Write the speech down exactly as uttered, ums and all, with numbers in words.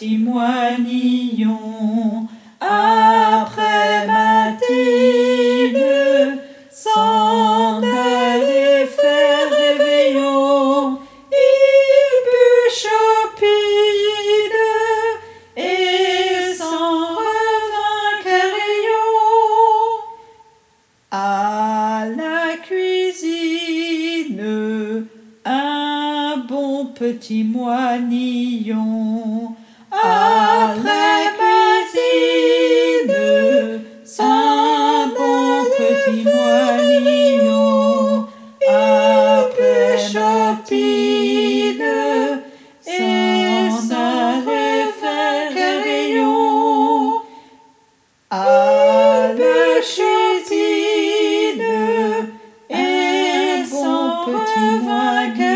petit moinillon, après matine, s'en allait faire réveillon. Il bûche au pile et s'en revint carillon. À la cuisine, un bon petit moinillon. Après cuisine, un bon petit moinillon. Après chopine, s'en allait faire carillon. À la cuisine, et son petit moinillon.